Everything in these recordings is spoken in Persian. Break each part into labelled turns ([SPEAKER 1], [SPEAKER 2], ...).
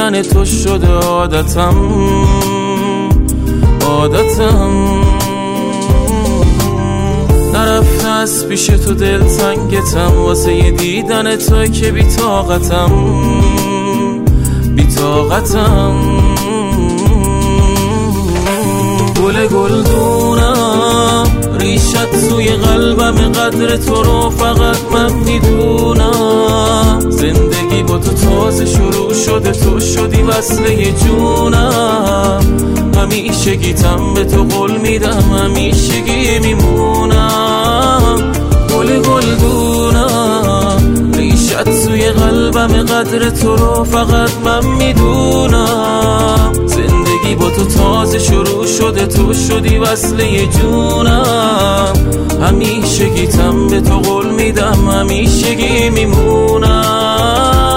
[SPEAKER 1] دیدن تو شده عادتم. نرفته از پیش تو دلتنگتم، واسه یه دیدن تو که بی‌طاقتم. گل گلدونم ریشت سوی قلبم، قدر تو رو فقط من میدونم. زندگی با تو تازه شروع شده، تو شدی وصله جونم. همیشگیتم به تو قول میدم، همیشگی میمونم. گل گلدونم ریشت سوی قلبم، قدر تو رو فقط من میدونم. زندگی با تو تازه شروع شده، تو شدی وصله جونم. همیشگیتم به تو قول میدم، همیشگی میمونم.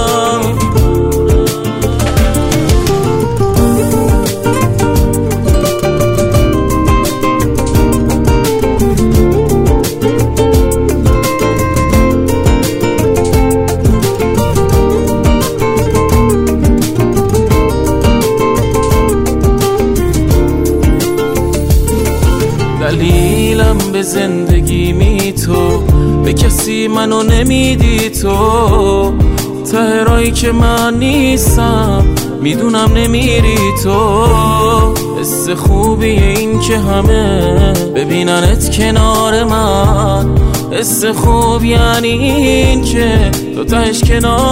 [SPEAKER 1] دلیلم به زندگی می تو، به کسی منو نمیدی تو. ته راهی که من نیستم میدونم نمیری تو. حس خوبیه این که همه ببیننت کنار من. حس خوب یعنی این که تو تهش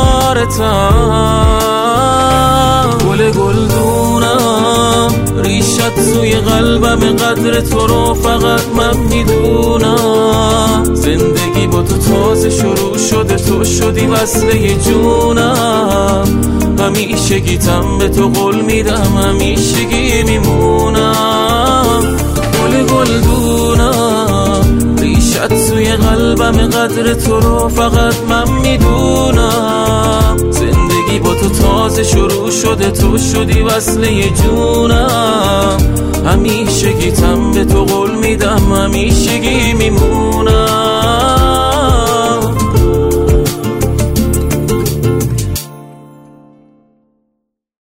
[SPEAKER 1] کنارتم. گل گلدونم ریشت سوی قلبم، قدر تو رو فقط من میدونم. زندگی با تو تازه شروع شده، تو شدی وصله جونم. همیشگیتم به تو قول میدم، همیشگی میمونم. گل گلدونم ریشت سوی قلبم، قدر تو رو فقط من میدونم. زندگی با تو تازه شروع شده، تو شدی وصله جونم. همیشگیتم به تو قول میدم، همیشگی میمونم.